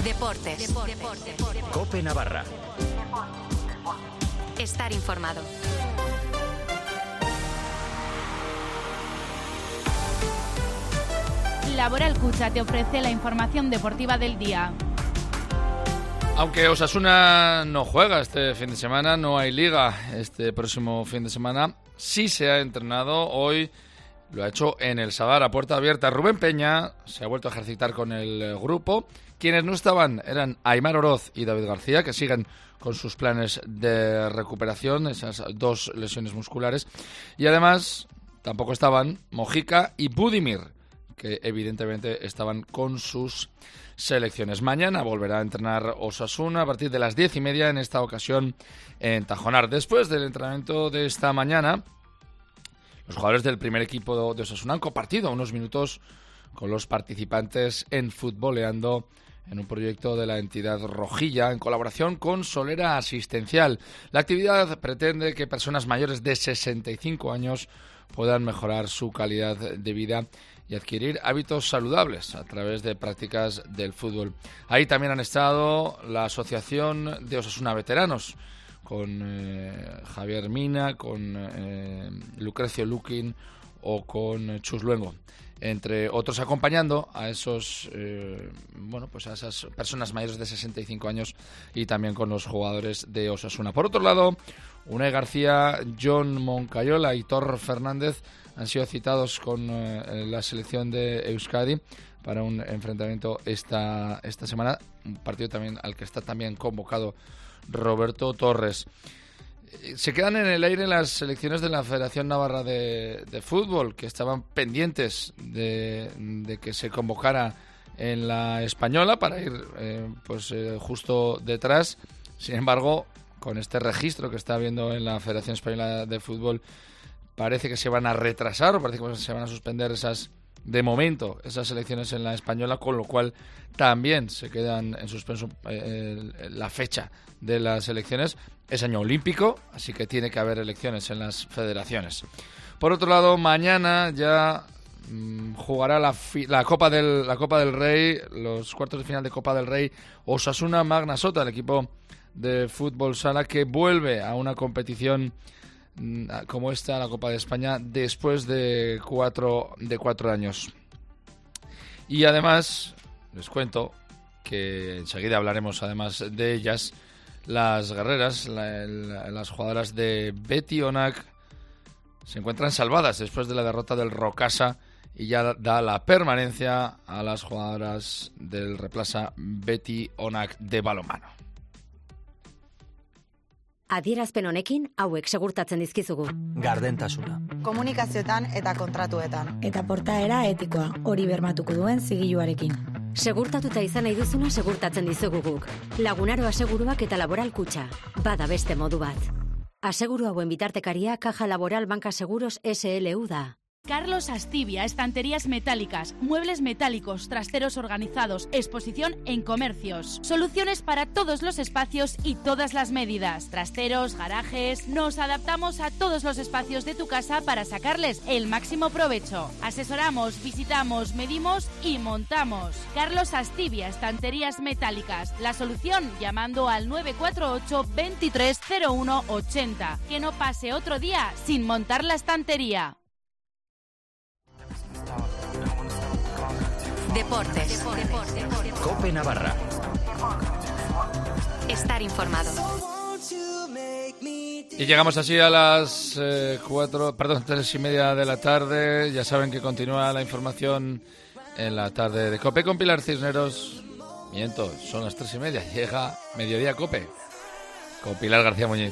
Deportes. COPE Navarra. Estar informado. Laboral Cucha te ofrece la información deportiva del día. Aunque Osasuna no juega este fin de semana, no hay liga este próximo fin de semana, sí se ha entrenado hoy, lo ha hecho en el Sadar a puerta abierta. Rubén Peña se ha vuelto a ejercitar con el grupo. Quienes no estaban eran Aimar Oroz y David García, que siguen con sus planes de recuperación, esas dos lesiones musculares. Y además tampoco estaban Mojica y Budimir, que evidentemente estaban con sus selecciones. Mañana volverá a entrenar Osasuna a partir de las 10:30, en esta ocasión en Tajonar. Después del entrenamiento de esta mañana, los jugadores del primer equipo de Osasuna han compartido unos minutos con los participantes en Futboleando, en un proyecto de la entidad rojilla en colaboración con Solera Asistencial. La actividad pretende que personas mayores de 65 años puedan mejorar su calidad de vida y adquirir hábitos saludables a través de prácticas del fútbol. Ahí también han estado la Asociación de Osasuna Veteranos, con Javier Mina, con Lucrecio Luquín o con Chus Luengo, entre otros, acompañando a esos a esas personas mayores de 65 años y también con los jugadores de Osasuna. Por otro lado, Unai García, John Moncayola y Thor Fernández han sido citados con la selección de Euskadi para un enfrentamiento esta semana, un partido también al que está también convocado Roberto Torres. Se quedan en el aire las selecciones de la Federación Navarra de Fútbol, que estaban pendientes de que se convocara en la española para ir justo detrás. Sin embargo, con este registro que está habiendo en la Federación Española de Fútbol, parece que se van a retrasar, o parece que se van a suspender esas elecciones en la española, con lo cual también se quedan en suspenso la fecha de las elecciones. Es año olímpico, así que tiene que haber elecciones en las federaciones. Por otro lado, mañana ya jugará la Copa del Rey, los cuartos de final de Copa del Rey, Osasuna Magna Sota, el equipo de fútbol sala que vuelve a una competición como esta, la Copa de España, después de cuatro años. Y además, les cuento que enseguida hablaremos además de ellas, las guerreras, las jugadoras de Betionac se encuentran salvadas después de la derrota del Rocasa y ya da la permanencia a las jugadoras del Replaza Betionac de balonmano. Adierazpen honekin hauek segurtatzen dizkizugu. Gardentasuna. Komunikazioetan eta kontratuetan. Eta portaera etikoa, hori bermatuko duen zigiluarekin. Segurtatuta izan nahi duzuna segurtatzen dizugu guk. Lagunaro Aseguruak eta Laboral Kutxa. Bada beste modu bat. Aseguru hauen bitartekaria Caja Laboral Banca Seguros SLU da. Carlos Astibia, estanterías metálicas, muebles metálicos, trasteros organizados, exposición en comercios. Soluciones para todos los espacios y todas las medidas. Trasteros, garajes. Nos adaptamos a todos los espacios de tu casa para sacarles el máximo provecho. Asesoramos, visitamos, medimos y montamos. Carlos Astibia, estanterías metálicas. La solución llamando al 948 23 01 80. Que no pase otro día sin montar la estantería. Deportes. COPE Navarra. Estar informado. Y llegamos así a las 3:30 de la tarde. Ya saben que continúa la información en la tarde de COPE con Pilar Cisneros. Miento, son las 3:30. Llega Mediodía COPE con Pilar García Muñiz.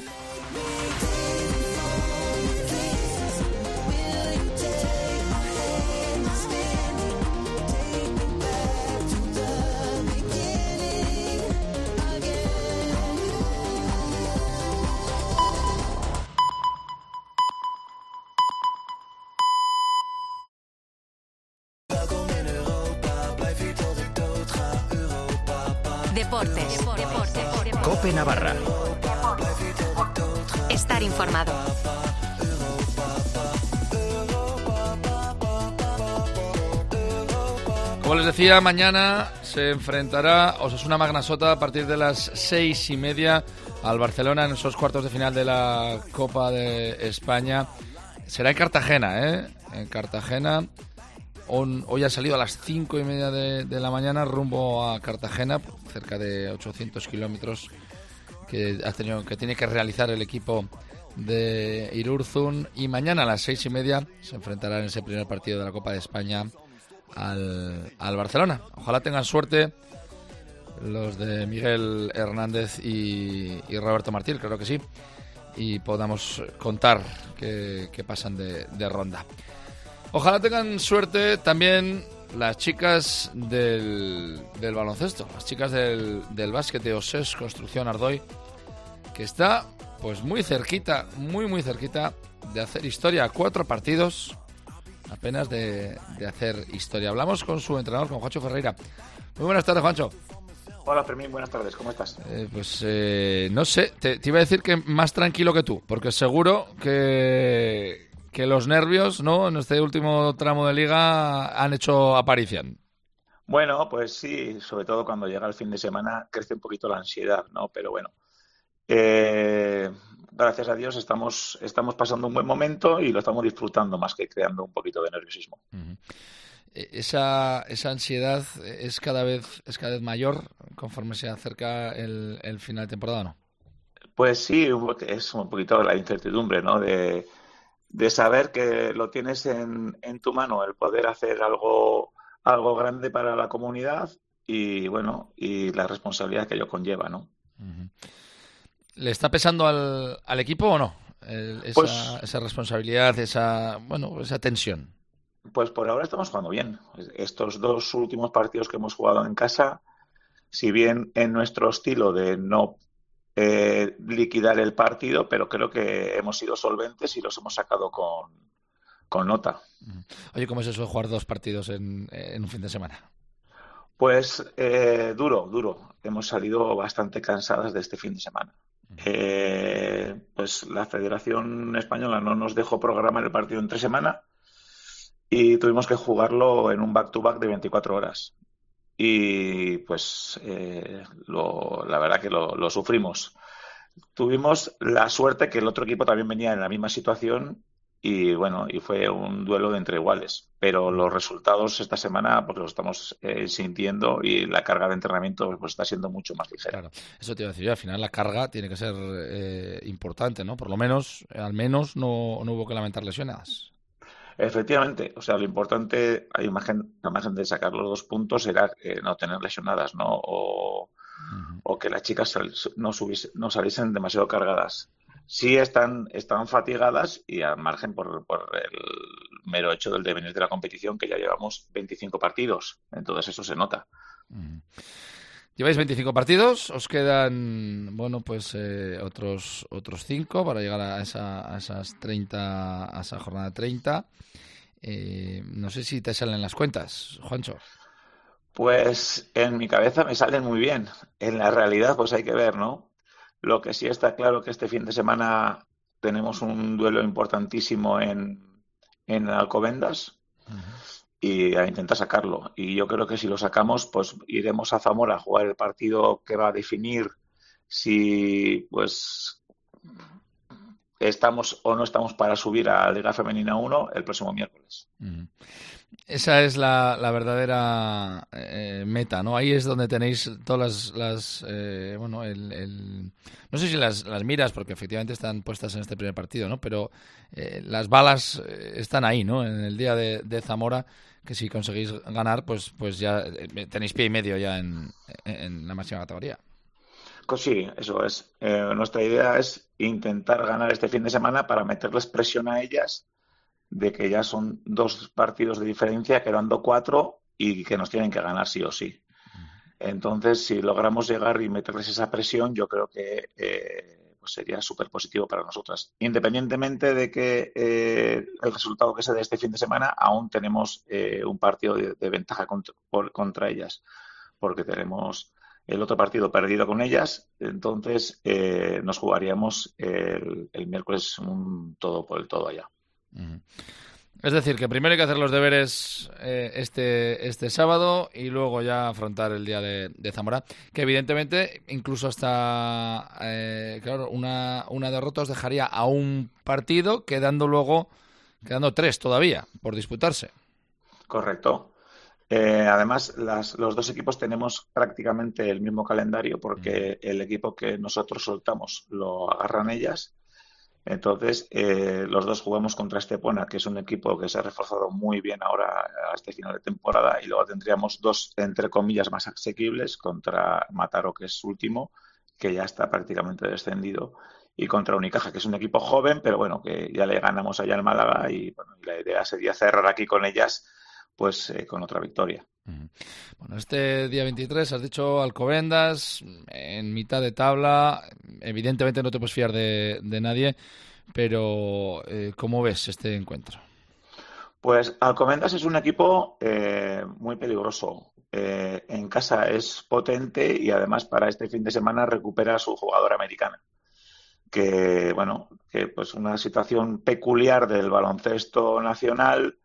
Deportes. COPE Navarra. Estar informado. Como les decía, mañana se enfrentará Osasuna Magnasota a partir de las 6:30 al Barcelona en esos cuartos de final de la Copa de España. Será en Cartagena, ¿eh? En Cartagena. Hoy ha salido a las 5:30 de la mañana rumbo a Cartagena, cerca de 800 kilómetros que tiene que realizar el equipo de Irurzun. Y mañana a las 6:30 se enfrentará en ese primer partido de la Copa de España al Barcelona. Ojalá tengan suerte los de Miguel Hernández y Roberto Martín, creo que sí, y podamos contar que pasan de ronda. Ojalá tengan suerte también las chicas del baloncesto, las chicas del básquet de OSES Construcción Ardoy, que está pues muy cerquita, muy cerquita de hacer historia. 4 partidos apenas de hacer historia. Hablamos con su entrenador, con Juancho Ferreira. Muy buenas tardes, Juancho. Hola, Fermín, buenas tardes, ¿cómo estás? No sé, te iba a decir que más tranquilo que tú, porque seguro que los nervios, ¿no?, en este último tramo de liga han hecho aparición. Bueno, pues sí, sobre todo cuando llega el fin de semana crece un poquito la ansiedad, ¿no? Pero bueno, gracias a Dios estamos pasando un buen momento y lo estamos disfrutando más que creando un poquito de nerviosismo. Uh-huh. Esa ansiedad es cada vez mayor conforme se acerca el final de temporada, ¿no? Pues sí, es un poquito la incertidumbre, ¿no? De saber que lo tienes en tu mano, el poder hacer algo grande para la comunidad y bueno, y la responsabilidad que ello conlleva, ¿no? Uh-huh. ¿Le está pesando al equipo o no? Esa responsabilidad, esa tensión. Pues por ahora estamos jugando bien. Estos 2 últimos partidos que hemos jugado en casa, si bien en nuestro estilo de no liquidar el partido, pero creo que hemos sido solventes y los hemos sacado con nota. Oye, ¿cómo es eso de jugar 2 partidos en un fin de semana? Pues duro. Hemos salido bastante cansadas de este fin de semana. Pues la Federación Española no nos dejó programar el partido entre semana y tuvimos que jugarlo en un back-to-back de 24 horas. Y pues la verdad que lo sufrimos. Tuvimos la suerte que el otro equipo también venía en la misma situación y bueno, y fue un duelo de entre iguales. Pero los resultados esta semana pues los estamos sintiendo y la carga de entrenamiento pues está siendo mucho más ligera. Claro, eso te iba a decir yo, al final la carga tiene que ser importante, ¿no? Por lo menos, al menos no hubo que lamentar lesiones. Efectivamente, o sea, lo importante, al margen de sacar los 2 puntos, era no tener lesionadas, ¿no? O que las chicas no saliesen demasiado cargadas. Sí están fatigadas y al margen por el mero hecho del devenir de la competición, que ya llevamos 25 partidos, entonces eso se nota. Lleváis 25 partidos, os quedan, bueno, pues otros 5 para llegar a esas 30, a esa jornada 30. No sé si te salen las cuentas, Juancho. Pues en mi cabeza me salen muy bien. En la realidad, pues hay que ver, ¿no? Lo que sí está claro que este fin de semana tenemos un duelo importantísimo en Alcobendas. Uh-huh. Y a intentar sacarlo. Y yo creo que si lo sacamos, pues iremos a Zamora a jugar el partido que va a definir si pues estamos o no estamos para subir a Liga Femenina 1 el próximo miércoles. Uh-huh. Esa es la verdadera meta, ¿no? Ahí es donde tenéis todas las no sé si las miras, porque efectivamente están puestas en este primer partido, ¿no? Pero las balas están ahí, ¿no? En el día de Zamora, que si conseguís ganar, pues ya tenéis pie y medio ya en la máxima categoría. Pues sí, eso es. Nuestra idea es intentar ganar este fin de semana para meterles presión a ellas de que ya son 2 partidos de diferencia, quedando 4 y que nos tienen que ganar sí o sí. Entonces, si logramos llegar y meterles esa presión, yo creo que pues sería súper positivo para nosotras. Independientemente de que el resultado que se dé este fin de semana, aún tenemos un partido de ventaja contra ellas, porque tenemos el otro partido perdido con ellas, entonces nos jugaríamos el miércoles un todo por el todo allá. Es decir, que primero hay que hacer los deberes este sábado y luego ya afrontar el día de Zamora, que evidentemente incluso hasta claro, una derrota os dejaría a un partido, quedando 3 todavía por disputarse. Correcto. Además, los dos equipos tenemos prácticamente el mismo calendario porque el equipo que nosotros soltamos lo agarran ellas. Entonces, los dos jugamos contra Estepona, que es un equipo que se ha reforzado muy bien ahora a este final de temporada, y luego tendríamos 2, entre comillas, más asequibles contra Mataró, que es último, que ya está prácticamente descendido, y contra Unicaja, que es un equipo joven, pero bueno, que ya le ganamos allá en Málaga, y bueno, la idea sería cerrar aquí con ellas, pues con otra victoria. Bueno, este día 23 has dicho Alcobendas en mitad de tabla, evidentemente no te puedes fiar de nadie, pero ¿cómo ves este encuentro? Pues Alcobendas es un equipo muy peligroso. En casa es potente y además para este fin de semana recupera a su jugadora americana. Que bueno, que pues una situación peculiar del baloncesto nacional,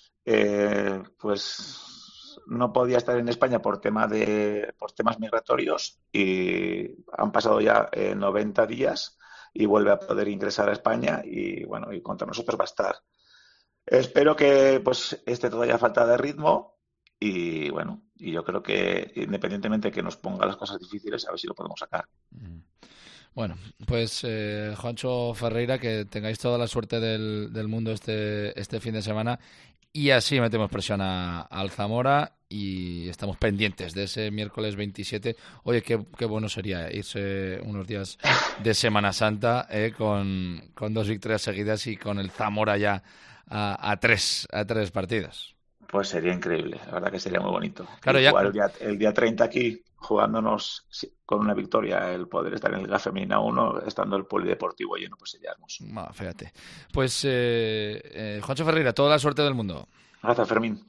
pues no podía estar en España por temas migratorios y han pasado ya 90 días y vuelve a poder ingresar a España y bueno, y contra nosotros va a estar. Espero que pues esté todavía falta de ritmo y bueno, y yo creo que independientemente de que nos ponga las cosas difíciles, a ver si lo podemos sacar. Bueno, pues Juancho Ferreira, que tengáis toda la suerte del mundo este fin de semana. Y así metemos presión al Zamora y estamos pendientes de ese miércoles 27. Oye, qué bueno sería irse unos días de Semana Santa con 2 victorias seguidas y con el Zamora ya a tres partidos. Pues sería increíble, la verdad que sería muy bonito. Claro, y jugar el día 30 aquí, jugándonos con una victoria, el poder estar en Liga Femenina 1, estando el polideportivo lleno, pues sería hermoso. Fíjate. Pues Juancho Ferreira, toda la suerte del mundo. Gracias, Fermín.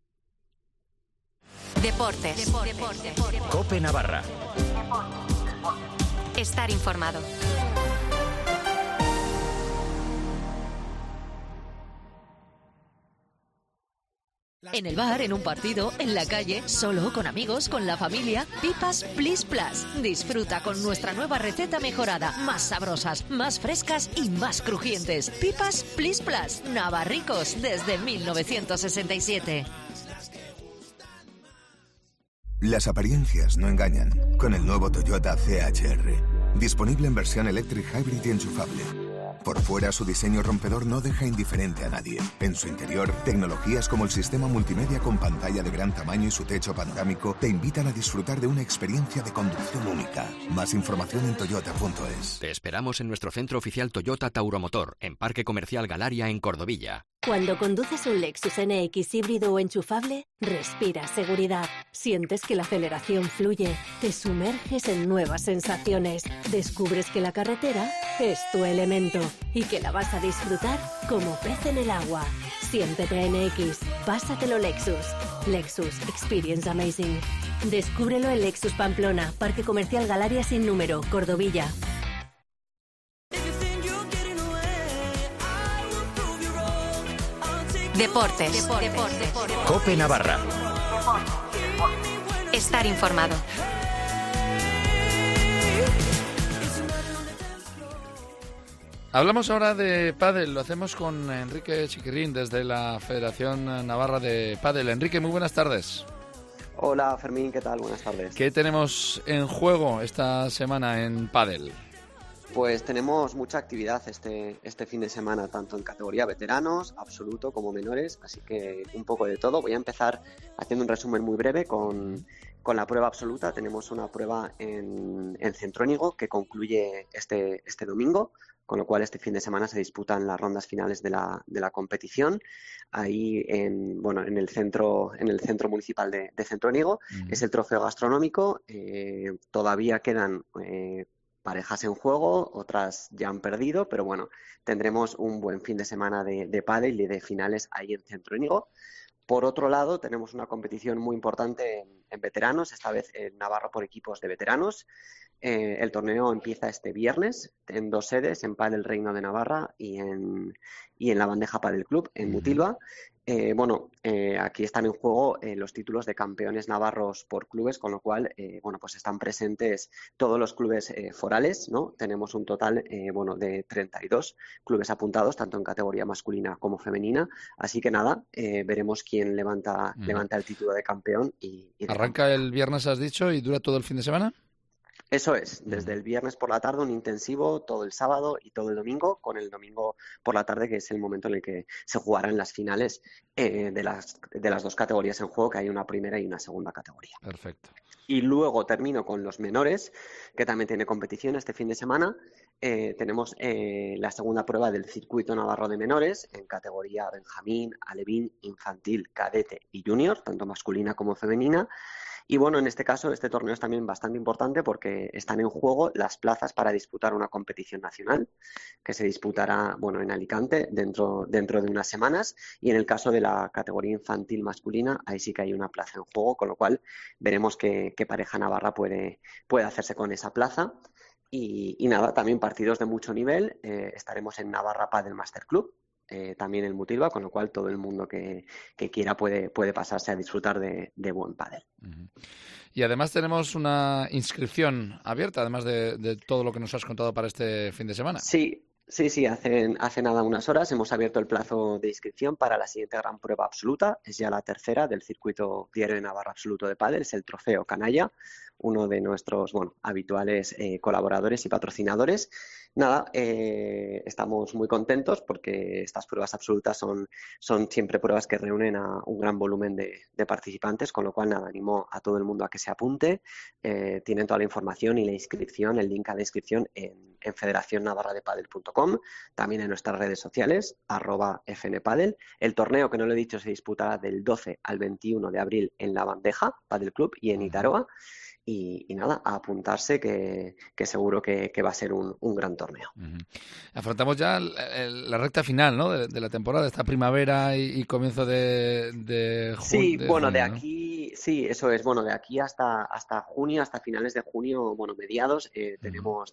Deportes. COPE Navarra. Estar informado. En el bar, en un partido, en la calle, solo, con amigos, con la familia. Pipas Plis Plus. Disfruta con nuestra nueva receta mejorada. Más sabrosas, más frescas y más crujientes. Pipas Plis Plus. Navarricos desde 1967. Las apariencias no engañan. Con el nuevo Toyota CHR. Disponible en versión Electric Hybrid y enchufable. Por fuera, su diseño rompedor no deja indiferente a nadie. En su interior, tecnologías como el sistema multimedia con pantalla de gran tamaño y su techo panorámico te invitan a disfrutar de una experiencia de conducción única. Más información en toyota.es. Te esperamos en nuestro centro oficial Toyota Tauromotor, en Parque Comercial Galaria, en Cordovilla. Cuando conduces un Lexus NX híbrido o enchufable, respiras seguridad, sientes que la aceleración fluye, te sumerges en nuevas sensaciones, descubres que la carretera es tu elemento y que la vas a disfrutar como pez en el agua. Siéntete NX, pásatelo Lexus. Lexus Experience Amazing. Descúbrelo en Lexus Pamplona, Parque Comercial Galaria sin número, Cordovilla. Deportes. COPE Navarra. Estar informado. Hablamos ahora de pádel, lo hacemos con Enrique Chiquirrín desde la Federación Navarra de Pádel. Enrique, muy buenas tardes. Hola Fermín, ¿qué tal? Buenas tardes. ¿Qué tenemos en juego esta semana en pádel? Pues tenemos mucha actividad este fin de semana, tanto en categoría veteranos, absoluto, como menores, así que un poco de todo. Voy a empezar haciendo un resumen muy breve con la prueba absoluta. Tenemos una prueba en Centrónigo que concluye este domingo, con lo cual este fin de semana se disputan las rondas finales de la competición. Ahí en el centro municipal de Centrónigo. Es el trofeo gastronómico. Todavía quedan parejas en juego, otras ya han perdido, pero bueno, tendremos un buen fin de semana de pádel y de finales ahí en Centrónigo. Por otro lado, tenemos una competición muy importante en veteranos, esta vez en Navarra por equipos de veteranos. El torneo empieza este viernes en 2 sedes, en Padel Reino de Navarra y en la Bandeja Padel Club, en Mutilva. Aquí están en juego los títulos de campeones navarros por clubes, con lo cual, pues están presentes todos los clubes forales, ¿no? Tenemos un total, de 32 clubes apuntados, tanto en categoría masculina como femenina. Así que nada, veremos quién levanta el título de campeón. ¿Arranca el viernes, has dicho, y dura todo el fin de semana? Eso es, desde el viernes por la tarde un intensivo, todo el sábado y todo el domingo, con el domingo por la tarde, que es el momento en el que se jugarán las finales de las 2 categorías en juego, que hay una primera y una segunda categoría. Perfecto. Y luego termino con los menores, que también tiene competición este fin de semana. Tenemos la segunda prueba del circuito navarro de menores en categoría Benjamín, Alevín, Infantil, Cadete y Junior, tanto masculina como femenina. Y en este caso, este torneo es también bastante importante porque están en juego las plazas para disputar una competición nacional que se disputará, en Alicante dentro de unas semanas. Y en el caso de la categoría infantil masculina, ahí sí que hay una plaza en juego, con lo cual veremos qué pareja navarra puede hacerse con esa plaza. Y nada, también partidos de mucho nivel. Estaremos en Navarra Padel Master Club, también en Mutilva, con lo cual todo el mundo que quiera puede pasarse a disfrutar de buen pádel. Y además tenemos una inscripción abierta, además de todo lo que nos has contado para este fin de semana. Sí, hace nada unas horas hemos abierto el plazo de inscripción para la siguiente gran prueba absoluta. Es ya la tercera del circuito diario de Navarra absoluto de pádel, es el Trofeo Canalla, uno de nuestros habituales colaboradores y patrocinadores. Nada, estamos muy contentos porque estas pruebas absolutas son siempre pruebas que reúnen a un gran volumen de participantes, con lo cual nada, animo a todo el mundo a que se apunte. Tienen toda la información y la inscripción, el link a la inscripción en federacionnavarradepadel.com, también en nuestras redes sociales, @fnpadel. El torneo, que no lo he dicho, se disputará del 12 al 21 de abril en La Bandeja Padel Club y en Itaroa. Y nada, a apuntarse, que seguro que va a ser un gran torneo. Afrontamos ya la recta final, ¿no?, de la temporada, esta primavera y comienzo de junio. Sí, junio, de ¿no? aquí, sí, eso es. De aquí hasta junio, hasta finales de junio, mediados, tenemos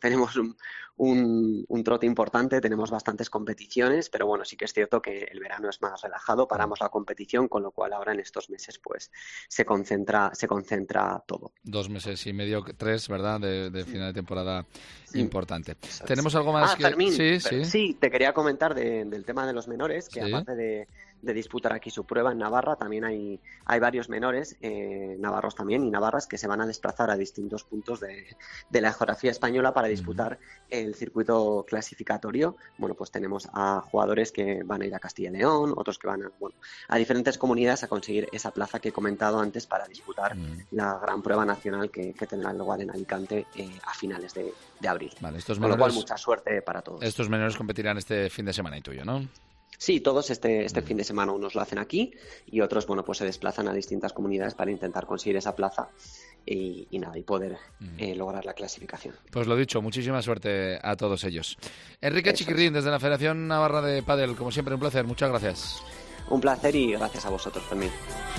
un trote importante, tenemos bastantes competiciones, pero sí que es cierto que el verano es más relajado, paramos la competición, con lo cual ahora en estos meses pues se concentra todo. 2 meses y medio, 3, ¿verdad?, de final de temporada importante. ¿Tenemos algo más que...? Fermín, Sí. Sí, te quería comentar del tema de los menores, que Sí. aparte de disputar aquí su prueba en Navarra, también hay varios menores, navarros también y navarras, que se van a desplazar a distintos puntos de la geografía española para disputar el circuito clasificatorio. Pues tenemos a jugadores que van a ir a Castilla y León, otros que van a diferentes comunidades a conseguir esa plaza que he comentado antes para disputar la gran prueba nacional que tendrá lugar en Alicante a finales de abril. Vale, estos Con lo cual, menores, mucha suerte para todos. estos menores competirán este fin de semana y tuyo, ¿no? Sí, todos este fin de semana unos lo hacen aquí y otros, pues se desplazan a distintas comunidades para intentar conseguir esa plaza y poder lograr la clasificación. Pues lo dicho, muchísima suerte a todos ellos. Enrique Chiquirrín, desde la Federación Navarra de Pádel, como siempre, un placer, muchas gracias. Un placer y gracias a vosotros también.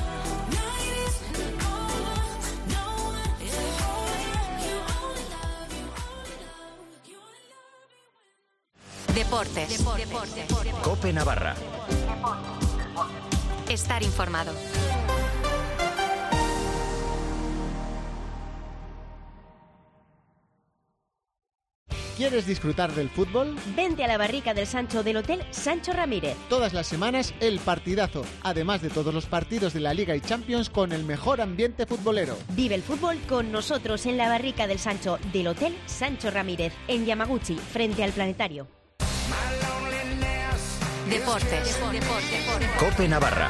Deportes. COPE Navarra. Estar informado. ¿Quieres disfrutar del fútbol? Vente a la barrica del Sancho del Hotel Sancho Ramírez. Todas las semanas el partidazo, además de todos los partidos de la Liga y Champions con el mejor ambiente futbolero. Vive el fútbol con nosotros en la barrica del Sancho del Hotel Sancho Ramírez, en Yamaguchi, frente al Planetario. Deportes. COPE Navarra.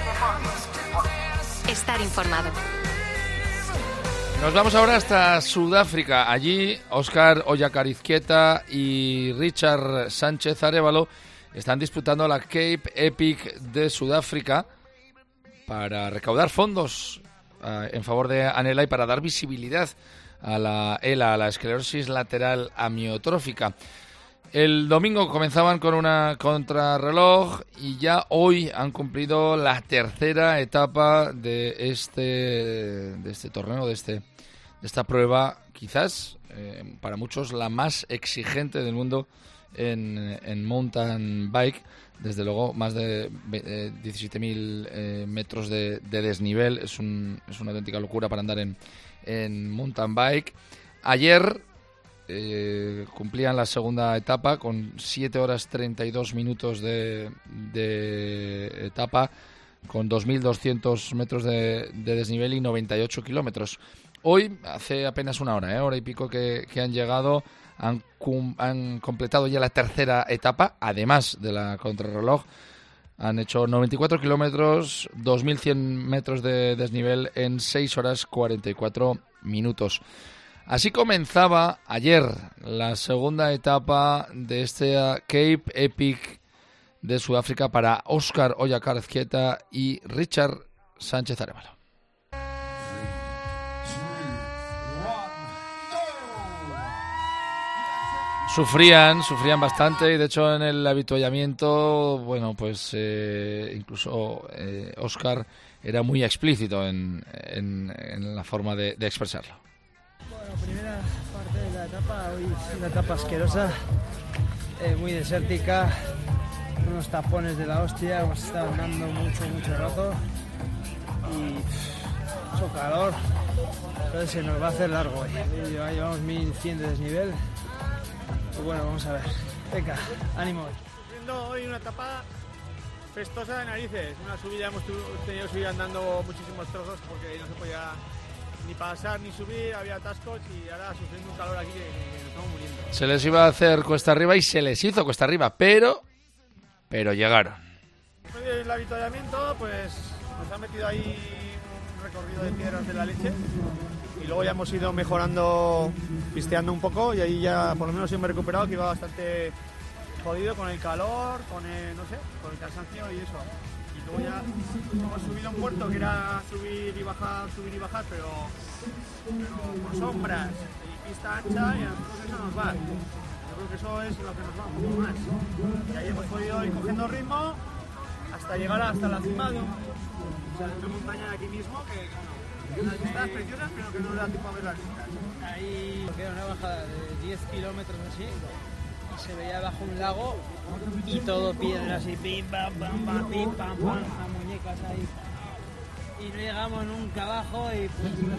Estar informado. Nos vamos ahora hasta Sudáfrica. Allí, Óscar Oyacarizquieta y Richard Sánchez Arévalo están disputando la Cape Epic de Sudáfrica para recaudar fondos en favor de Anela y para dar visibilidad a la ELA, a la esclerosis lateral amiotrófica. El domingo comenzaban con una contrarreloj y ya hoy han cumplido la tercera etapa de este torneo, de esta prueba, quizás para muchos la más exigente del mundo en mountain bike. Desde luego, más de 17.000 metros de desnivel. Es una auténtica locura para andar en mountain bike. Ayer cumplían la segunda etapa con 7 horas 32 minutos de etapa, con 2.200 metros de desnivel y 98 kilómetros. Hoy, hace apenas una hora y pico que han llegado, han completado ya la tercera etapa, además de la contrarreloj. Han hecho 94 kilómetros, 2.100 metros de desnivel en 6 horas 44 minutos. Así comenzaba ayer la segunda etapa de este Cape Epic de Sudáfrica para Óscar Oyarzabal y Richard Sánchez Arévalo. Sufrían bastante, y de hecho en el avituallamiento, bueno, pues incluso Óscar era muy explícito en la forma de expresarlo. Bueno, primera parte de la etapa, hoy es una etapa asquerosa, muy desértica, unos tapones de la hostia, hemos estado andando mucho rato y mucho calor, entonces se nos va a hacer largo hoy. Ya llevamos 1.100 de desnivel. Pues bueno, vamos a ver. Venga, ánimo. Viendo hoy una etapa festosa de narices. Una subida, hemos tenido que subir andando muchísimos trozos porque no se podía ni pasar ni subir, había atascos y ahora sufriendo un calor aquí que nos estamos muriendo. Se les iba a hacer cuesta arriba y se les hizo cuesta arriba, pero llegaron. Después del avituallamiento, pues nos han metido ahí un recorrido de piedras de la leche. Y luego ya hemos ido mejorando, pisteando un poco, y ahí ya por lo menos me he recuperado, que iba bastante jodido con el calor, con el cansancio y eso. Y luego ya hemos subido a un puerto que era subir y bajar, pero por sombras y pista ancha, y a nosotros eso nos va. Yo creo que eso es lo que nos va un poco más. Y ahí hemos podido ir cogiendo ritmo hasta llegar hasta la cima de una montaña de aquí mismo, que unas vistas preciosas, pero que no le da tiempo a ver las vistas. Ahí queda una bajada de 10 kilómetros así, y se veía abajo un lago y todo piedras y pim pam pam pam, pim pam pam, a muñecas ahí. Y no llegamos nunca abajo y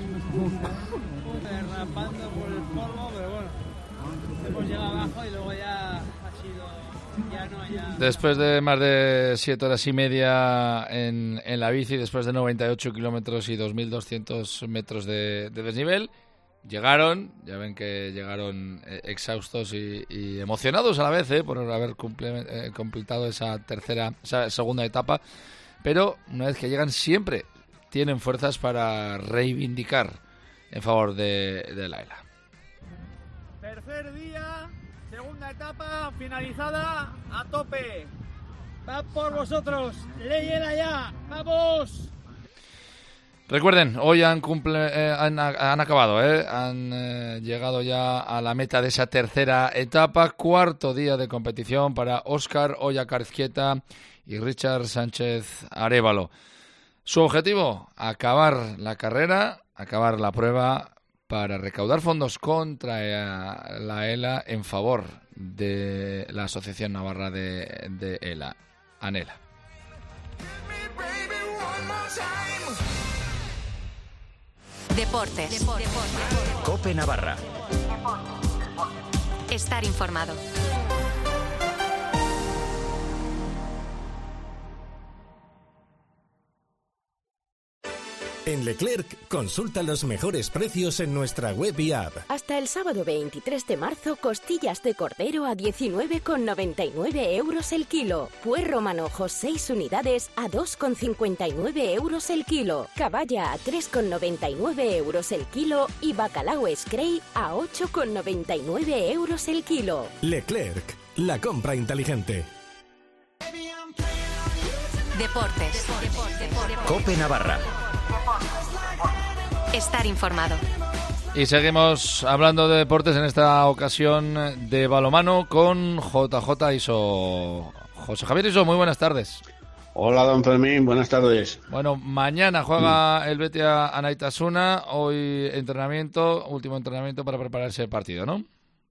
derrapando por el polvo, pero bueno, hemos llegado abajo y luego ya ha sido... Después de más de 7 horas y media en la bici, después de 98 kilómetros y 2.200 metros de desnivel, llegaron, ya ven que llegaron exhaustos y emocionados a la vez por haber completado esa segunda etapa, pero una vez que llegan siempre tienen fuerzas para reivindicar en favor de la ELA. Tercer día, segunda etapa finalizada, a tope. Va por vosotros, léyela ya, vamos. Recuerden, hoy han acabado, han llegado ya a la meta de esa tercera etapa, cuarto día de competición para Óscar Oyarzabal y Richard Sánchez Arévalo. Su objetivo, acabar la carrera, acabar la prueba para recaudar fondos contra la ELA en favor de la Asociación Navarra de ELA, ANELA. Deportes. COPE Navarra. Estar informado. En Leclerc, consulta los mejores precios en nuestra web y app. Hasta el sábado 23 de marzo, costillas de cordero a 19,99 euros el kilo. Puerro manojos 6 unidades a 2,59 euros el kilo. Caballa a 3,99 euros el kilo y bacalao Scray a 8,99 euros el kilo. Leclerc, la compra inteligente. Deportes. COPE Navarra. Estar informado. Y seguimos hablando de deportes, en esta ocasión de balonmano con JJ Iso. José Javier Iso, muy buenas tardes. Hola, don Fermín, buenas tardes. Bueno, mañana juega el Betia Anaitasuna, hoy último entrenamiento para prepararse el partido, ¿no?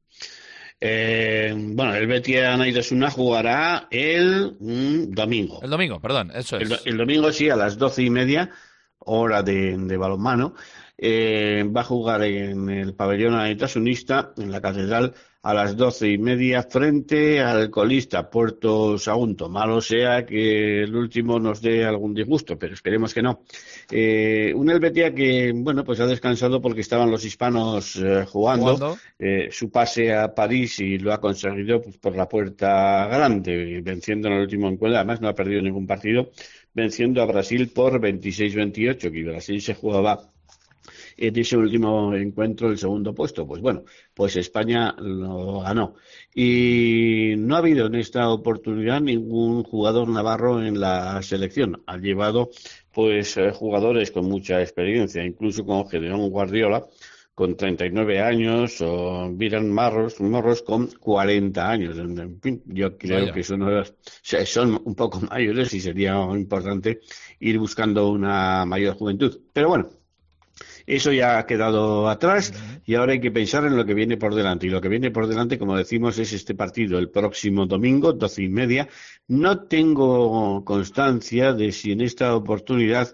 Bueno, el Betia Anaitasuna jugará el domingo. El domingo, perdón, eso es. El domingo sí, a las 12:30, hora de balonmano. Va a jugar en el pabellón anaitasunista, en la catedral, a las 12:30 frente al colista Puerto Sagunto. Malo sea que el último nos dé algún disgusto, pero esperemos que no. Un Helvetia que, bueno, pues ha descansado porque estaban los hispanos jugando. Su pase a París y lo ha conseguido pues, por la puerta grande, venciendo en el último encuentro. Además no ha perdido ningún partido, venciendo a Brasil por 26-28, que Brasil se jugaba en ese último encuentro el segundo puesto. Pues bueno, pues España lo ganó. Y no ha habido en esta oportunidad ningún jugador navarro en la selección. Ha llevado pues jugadores con mucha experiencia, incluso con Gedeón Guardiola, con 39 años, o Viran Morros con 40 años. En fin, yo creo que son un poco mayores y sería importante ir buscando una mayor juventud. Pero bueno, eso ya ha quedado atrás y ahora hay que pensar en lo que viene por delante. Y lo que viene por delante, como decimos, es este partido el próximo domingo, 12:30. No tengo constancia de si en esta oportunidad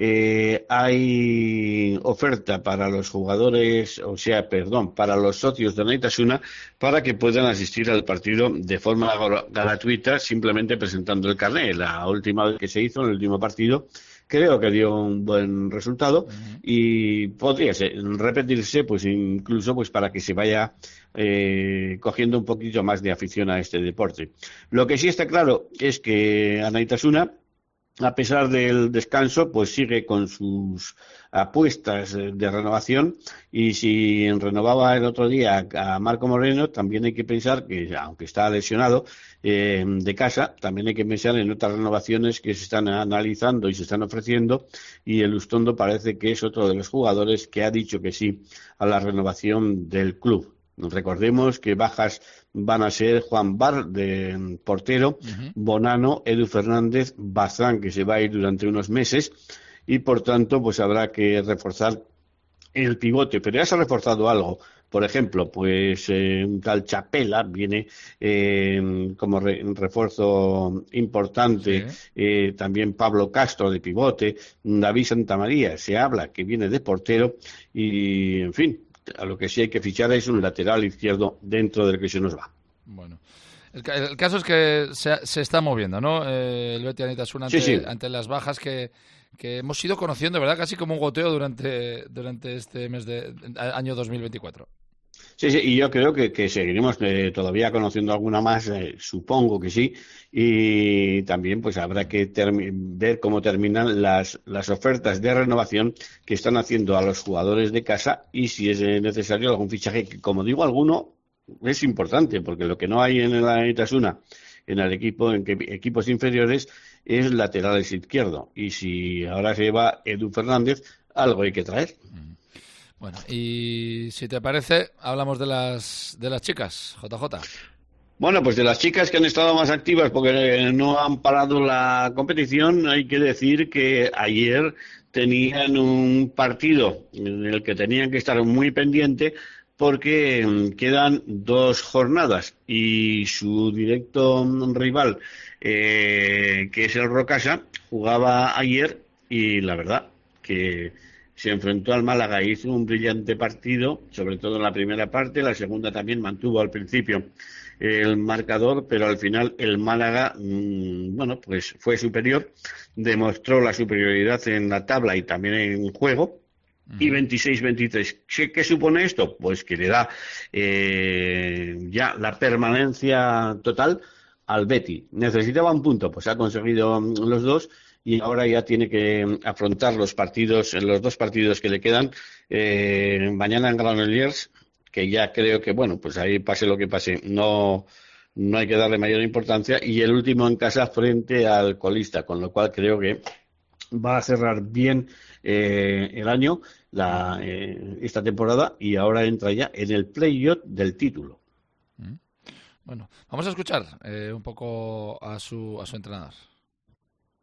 hay oferta para los jugadores, para los socios de Anaitasuna, para que puedan asistir al partido de forma gratuita, simplemente presentando el carné. La última vez que se hizo, en el último partido, creo que dio un buen resultado y podría repetirse, pues incluso pues para que se vaya cogiendo un poquito más de afición a este deporte. Lo que sí está claro es que Anaitasuna, a pesar del descanso, pues sigue con sus apuestas de renovación, y si renovaba el otro día a Marco Moreno, también hay que pensar que, aunque está lesionado de casa, también hay que pensar en otras renovaciones que se están analizando y se están ofreciendo, y el Ustondo parece que es otro de los jugadores que ha dicho que sí a la renovación del club. Recordemos que bajas van a ser Juan Bar, de portero, Bonano, Edu Fernández, Bazán, que se va a ir durante unos meses, y por tanto pues habrá que reforzar el pivote, pero ya se ha reforzado algo. Por ejemplo, pues un tal Chapela viene como refuerzo importante, también Pablo Castro de pivote, David Santamaría se habla que viene de portero, y en fin, a lo que sí hay que fichar es un lateral izquierdo dentro del que se nos va. Bueno, el caso es que se está moviendo, ¿no? El Betia Anaitasuna ante las bajas que hemos ido conociendo, ¿verdad? Casi como un goteo durante este mes de año 2024. Sí, y yo creo que seguiremos todavía conociendo alguna más, supongo que sí, y también pues habrá que ver cómo terminan las ofertas de renovación que están haciendo a los jugadores de casa, y si es necesario algún fichaje, que como digo, alguno es importante, porque lo que no hay en la Anaitasuna, en el equipo, en equipos inferiores, es laterales izquierdo, y si ahora se va Edu Fernández, algo hay que traer. Bueno, y si te parece, hablamos de las chicas, JJ. Bueno, pues de las chicas que han estado más activas porque no han parado la competición, hay que decir que ayer tenían un partido en el que tenían que estar muy pendiente, porque quedan 2 jornadas y su directo rival, que es el Rocasa, jugaba ayer y la verdad que se enfrentó al Málaga y hizo un brillante partido, sobre todo en la primera parte. La segunda también mantuvo al principio el marcador, pero al final el Málaga, bueno, pues fue superior, demostró la superioridad en la tabla y también en juego, y 26-23. ¿Qué supone esto? Pues que le da ya la permanencia total al Betis. Necesitaba un punto, pues ha conseguido los 2, y ahora ya tiene que afrontar los 2 partidos que le quedan. Mañana en Granollers, que ya creo que, bueno, pues ahí pase lo que pase, no hay que darle mayor importancia, y el último en casa frente al colista, con lo cual creo que va a cerrar bien el año, esta temporada, y ahora entra ya en el play-off del título. Bueno, vamos a escuchar un poco a su entrenador.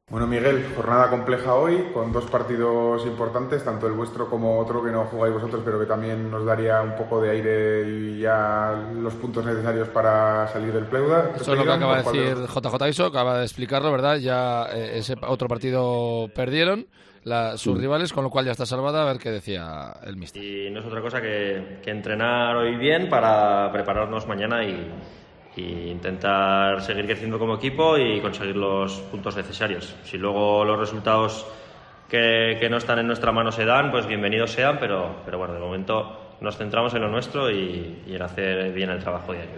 Bueno, Miguel, jornada compleja hoy, con 2 partidos importantes, tanto el vuestro como otro que no jugáis vosotros, pero que también nos daría un poco de aire y ya los puntos necesarios para salir del pleuda. Eso es lo que acaba de decir JJ Iso, acaba de explicarlo, ¿verdad? Ya ese otro partido perdieron sus rivales, con lo cual ya está salvada. A ver qué decía el míster. Y no es otra cosa que entrenar hoy bien para prepararnos mañana y intentar seguir creciendo como equipo y conseguir los puntos necesarios. Si luego los resultados que no están en nuestra mano se dan, pues bienvenidos sean, pero bueno, de momento nos centramos en lo nuestro y en hacer bien el trabajo diario.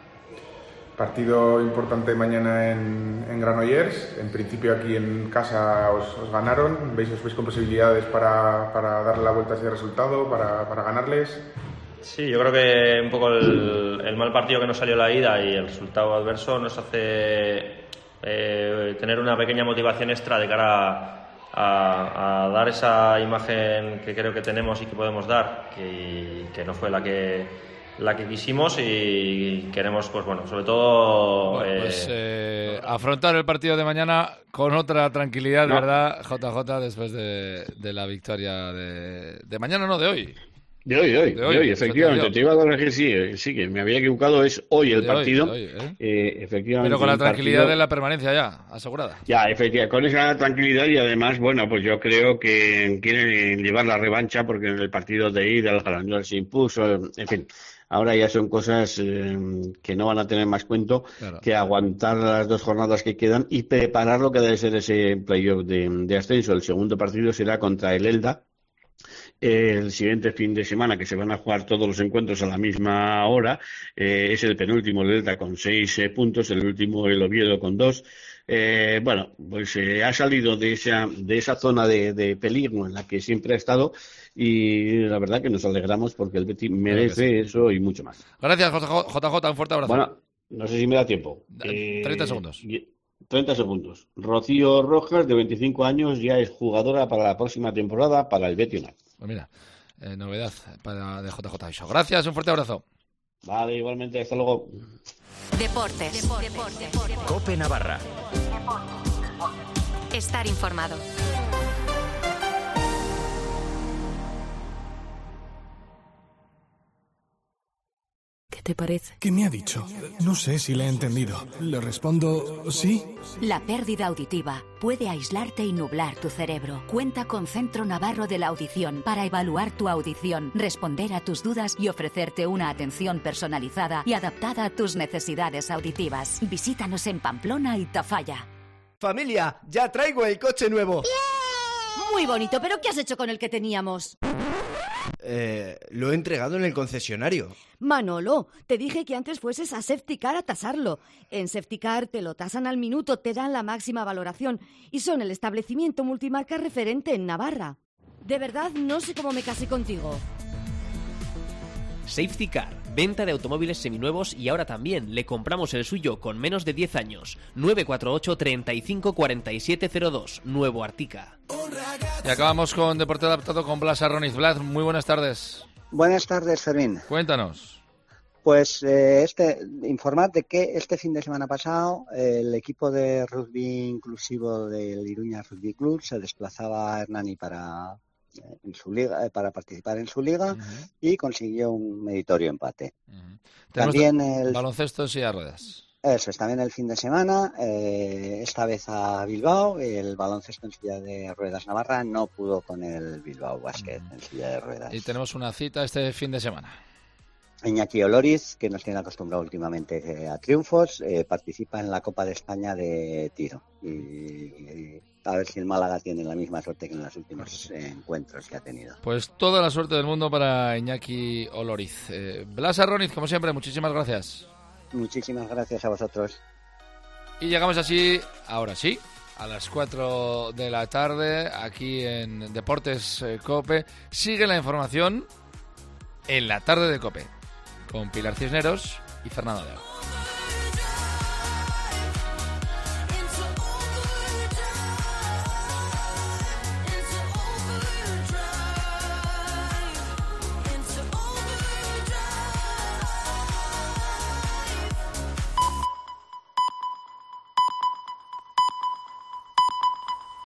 Partido importante mañana en Granollers. En principio aquí en casa os ganaron. ¿Os veis con posibilidades para darle la vuelta a ese resultado, para ganarles? Sí, yo creo que un poco el mal partido que nos salió la ida y el resultado adverso nos hace tener una pequeña motivación extra de cara a dar esa imagen que creo que tenemos y que podemos dar, que no fue la que quisimos, y queremos, pues bueno, sobre todo afrontar el partido de mañana con otra tranquilidad, ¿verdad, JJ, después de la victoria de mañana, no, de hoy? De hoy, efectivamente. Te iba a corregir, sí, que me había equivocado, es hoy el partido. Efectivamente. Pero con la tranquilidad de la permanencia ya asegurada. Ya, efectivamente, con esa tranquilidad, y además, bueno, pues yo creo que quieren llevar la revancha, porque en el partido de ida el Granollers se impuso, en fin. Ahora ya son cosas que no van a tener más cuento que aguantar las 2 jornadas que quedan y preparar lo que debe ser ese playoff de ascenso. El segundo partido será contra el Elda el siguiente fin de semana, que se van a jugar todos los encuentros a la misma hora. Es el penúltimo el Elda con 6 puntos, el último el Oviedo con 2. Bueno, pues ha salido de esa zona de peligro en la que siempre ha estado, y la verdad que nos alegramos porque el Betis merece eso y mucho más. Gracias, JJ, un fuerte abrazo. Bueno, no sé si me da tiempo. 30 segundos. 30 segundos. Rocío Rojas, de 25 años, ya es jugadora para la próxima temporada para el Betis. Pues mira, novedad de JJ Iso. Gracias, un fuerte abrazo. Vale, igualmente, hasta luego. Deportes. COPE Navarra. Estar informado. ¿Qué te parece? ¿Qué me ha dicho? No sé si le he entendido. Le respondo sí. La pérdida auditiva puede aislarte y nublar tu cerebro. Cuenta con Centro Navarro de la Audición para evaluar tu audición, responder a tus dudas y ofrecerte una atención personalizada y adaptada a tus necesidades auditivas. Visítanos en Pamplona y Tafalla. Familia, ya traigo el coche nuevo. ¡Yeah! Muy bonito, pero ¿qué has hecho con el que teníamos? Lo he entregado en el concesionario. Manolo, te dije que antes fueses a Safetycar a tasarlo. En Safetycar te lo tasan al minuto, te dan la máxima valoración y son el establecimiento multimarca referente en Navarra. De verdad, no sé cómo me casé contigo. Safetycar, venta de automóviles seminuevos, y ahora también le compramos el suyo con menos de 10 años. 948 35 47 02, Nuevo Artica. Y acabamos con Deporte Adaptado con Blas Arroniz. Blas, muy buenas tardes. Buenas tardes, Fermín. Cuéntanos. Pues informar de que este fin de semana pasado el equipo de rugby inclusivo del Iruña Rugby Club se desplazaba a Hernani para participar en su liga y consiguió un meritorio empate. También el baloncesto en silla de ruedas. Eso es, también el fin de semana, esta vez a Bilbao. El baloncesto en silla de ruedas Navarra no pudo con el Bilbao Basket en silla de ruedas. Y tenemos una cita este fin de semana. Iñaki Oloriz, que nos tiene acostumbrado últimamente a triunfos, participa en la Copa de España de tiro. Y a ver si el Málaga tiene la misma suerte que en los últimos encuentros que ha tenido. Pues toda la suerte del mundo para Iñaki Oloriz. Blas Arroniz, como siempre, muchísimas gracias. Muchísimas gracias a vosotros. Y llegamos así, ahora sí, a las 4 de la tarde, aquí en Deportes COPE. Sigue la información en la tarde de COPE, con Pilar Cisneros y Fernando León.